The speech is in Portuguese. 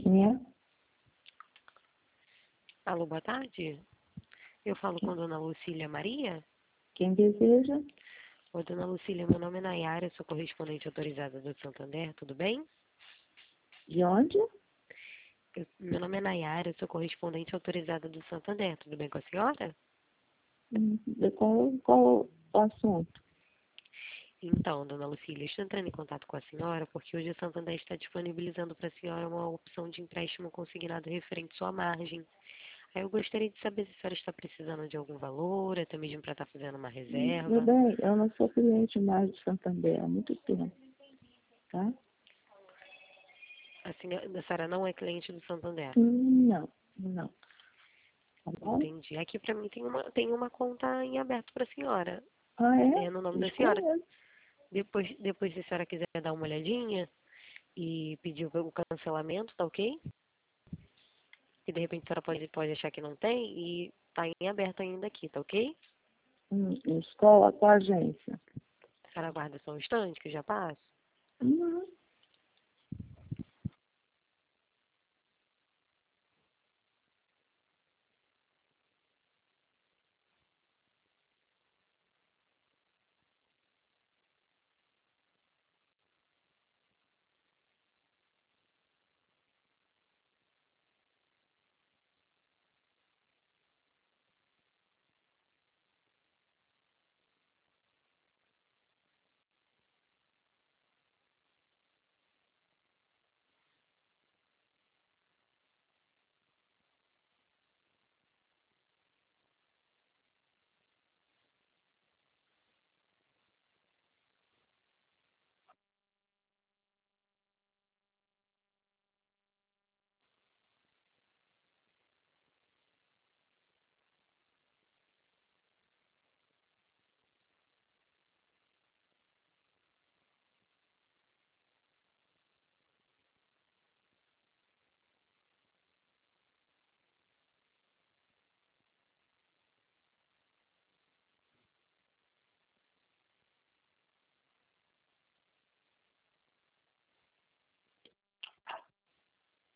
Quem é? Alô, boa tarde. Eu falo com a dona Lucília Maria. Quem deseja? Oi, dona Lucília, meu nome é Nayara, eu sou correspondente autorizada do Santander, tudo bem? De onde? Meu nome é Nayara, eu sou correspondente autorizada do Santander, tudo bem com a senhora? De qual o assunto? Então, dona Lucília, estou entrando em contato com a senhora porque hoje o Santander está disponibilizando para a senhora uma opção de empréstimo consignado referente à sua margem. Aí eu gostaria de saber se a senhora está precisando de algum valor, até mesmo para estar fazendo uma Meu reserva. bem, eu não sou cliente mais de Santander há muito tempo, tá? A senhora não é cliente do Santander. Não, não. Tá bom? Entendi. Aqui para mim tem uma conta em aberto para a senhora. Ah, é? É no nome da senhora. Desconheço. Depois, se a senhora quiser dar uma olhadinha e pedir o cancelamento, tá ok? Que de repente a senhora pode achar que não tem e tá em aberto ainda aqui, tá ok? Escola com agência. A senhora aguarda só um instante que eu já passo. Não.